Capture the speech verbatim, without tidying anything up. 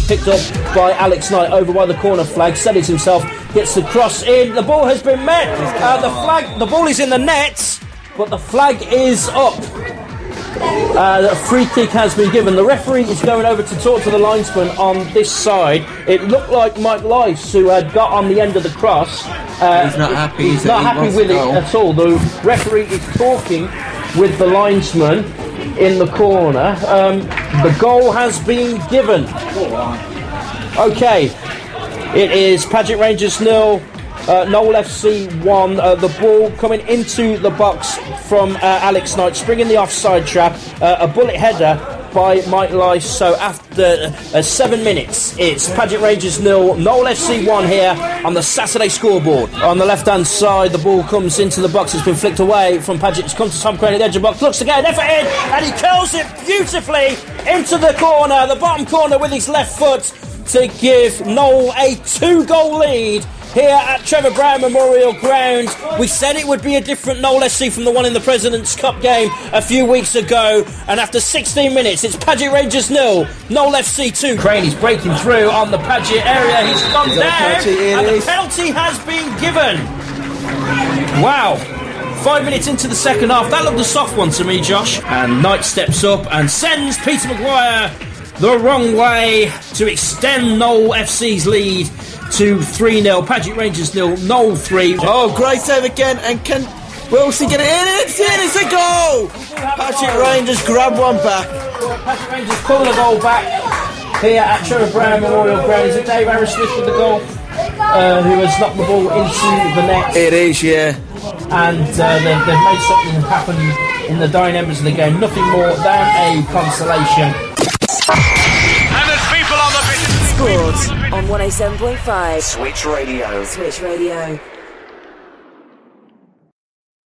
picked up by Alex Knight over by the corner flag, steadies himself, gets the cross in, the ball has been met, uh, the flag, the ball is in the net, but the flag is up. Uh, a free kick has been given. The referee is going over to talk to the linesman on this side. It looked like Mike Lice, who had got on the end of the cross. Uh, he's not happy. He's not happy with it at all. The referee is talking with the linesman in the corner. Um, the goal has been given. Okay, it is Paget Rangers nil. Uh, Knoll F C one, uh, the ball coming into the box from uh, Alex Knight, springing the offside trap, uh, a bullet header by Mike Lice. So after uh, seven minutes, it's Paget Rangers nil, Knoll F C one here on the Saturday scoreboard. On the left-hand side, the ball comes into the box, it's been flicked away from Paget, it's come to Tom Crane at the edge of the box, looks to get an effort in, and he curls it beautifully into the corner, the bottom corner with his left foot to give Knoll a two-goal lead here at Trevor Brown Memorial Ground. We said it would be a different Knoll F C from the one in the President's Cup game a few weeks ago, and after sixteen minutes it's Paget Rangers nil, Knoll F C two. Crane is breaking through on the Paget area, he's gone is down and is. the penalty has been given. Wow, five minutes into the second half, that looked a soft one to me, Josh, and Knight steps up and sends Peter Maguire the wrong way to extend Knoll F C's lead to three nil. Paget Rangers nil, Knoll three. Oh, great save again, and can Wilson get it in? It's in, it's a goal! Paget Rangers grab one back. Paget Rangers pull the goal back here at Trevor Brown Memorial Ground. Is it Dave Harris-Smith with the goal, uh, who has knocked the ball into the net? It is, yeah. And uh, they've, they've made something happen in the dying embers of the game. Nothing more than a consolation. And there's people on the pitch. Sport on one oh seven point five Switch Radio. Switch Radio.